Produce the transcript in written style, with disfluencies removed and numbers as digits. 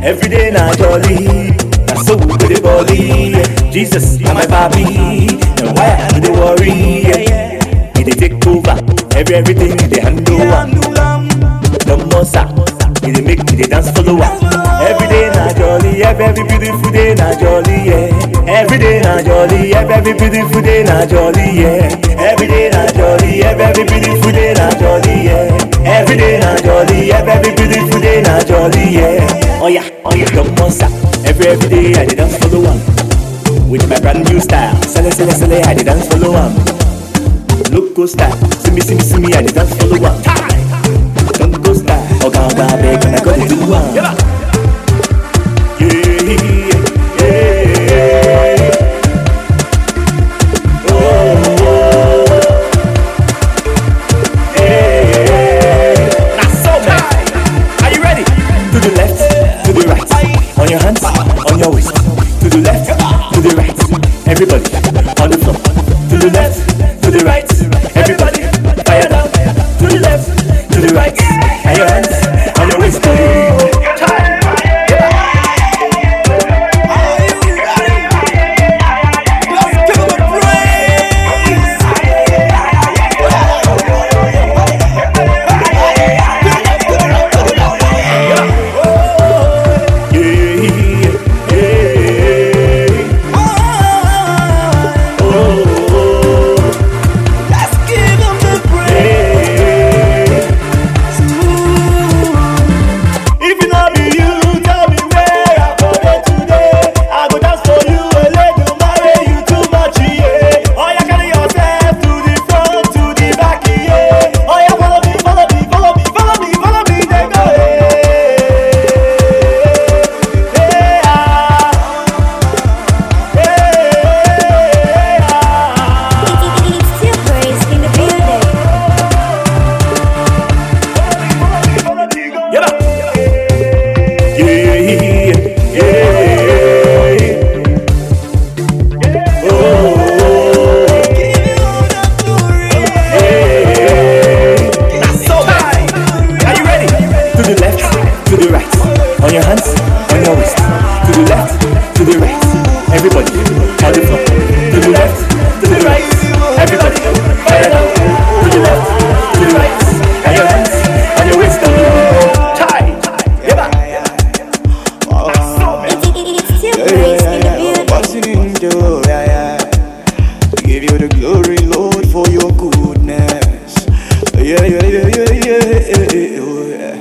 every day na jolly. Na so we go dey body. Jesus na my baby, and why I no dey worry? He dey take over, everything he dey handle am. The mossa, he dey make me dey dance follow am. Every day na jolly, every beautiful day na jolly, yeah. Every day na jolly, every beautiful day na jolly, yeah. Every day na jolly, every beautiful day na jolly, yeah. Every day na jolly, every beautiful day na jolly, yeah. Oh yeah, the mossa, every day I dey dance follow am. With my brand new style, sele, I dey dance follow am. Loco style, see me, I dey dance follow am. Don't go style, oga beg, and I gotta do am. Yeah. To the left, to the right, on your hands, on your waist. To the left, to the right, everybody on the floor. To the left, to the right, everybody fire down. To the left, to the right, and your hands on your waist. On your hands, on your waist. To the left, to the right. Everybody, on the floor. To the left, to the right. Everybody, fire down. To the left, to the right. And your hands, on your waist. Tie. What's it into? Give you the glory, Lord, for your goodness. Yeah.